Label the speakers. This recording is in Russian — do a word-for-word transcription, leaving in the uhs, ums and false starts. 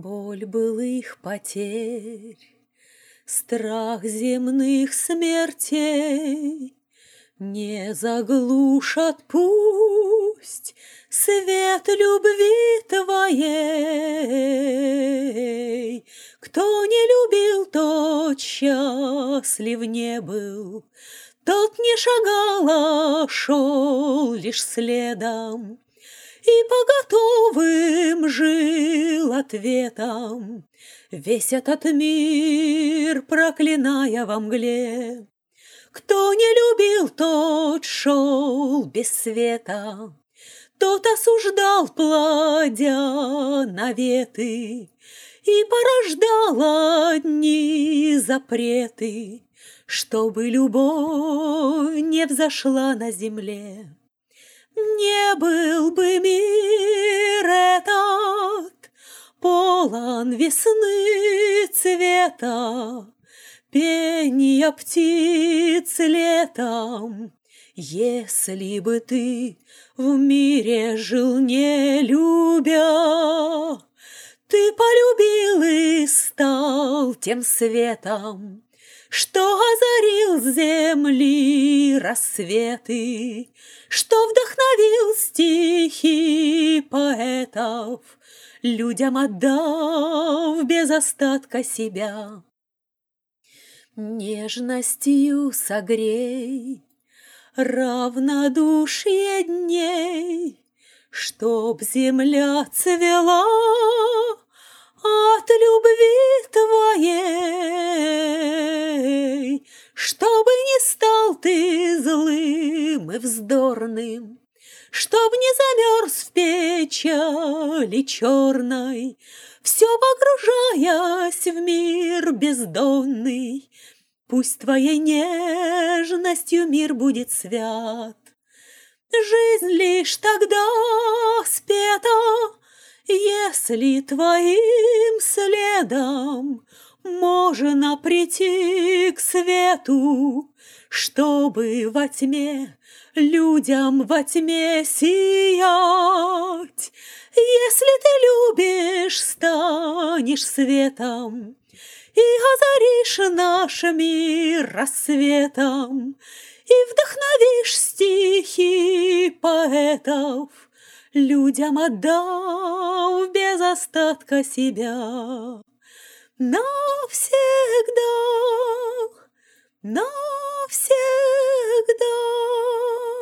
Speaker 1: Боль былых потерь, страх земных смертей не заглушат пусть свет любви твоей. Кто не любил, тот счастлив не был, тот не шагал, а шел лишь следом, и по готовым жил ответом весь этот мир, проклиная во мгле. Кто не любил, тот шел без света, тот осуждал, плодя наветы, и порождал одни запреты, чтобы любовь не взошла на земле. Не был бы мир этот полон весны цвета, пения птиц летом, если бы ты в мире жил не любя. Ты полюбил и стал тем светом, что озарил с земли рассветы, что вдохновил стихи поэтов, людям отдав без остатка себя. Нежностью согрей равнодушие дней, чтоб земля цвела от любви твоей, чтобы не стал ты злым и вздорным, чтоб не замерз в печали черной, все погружаясь в мир бездонный. Пусть твоей нежностью мир будет свят. Жизнь лишь тогда спета, если твоим следом можно прийти к свету, чтобы во тьме людям во тьме сиять. Если ты любишь, станешь светом и озаришь наш мир рассветом, и вдохновишь стихи поэтов, людям отдав без остатка себя. Навсегда, навсегда.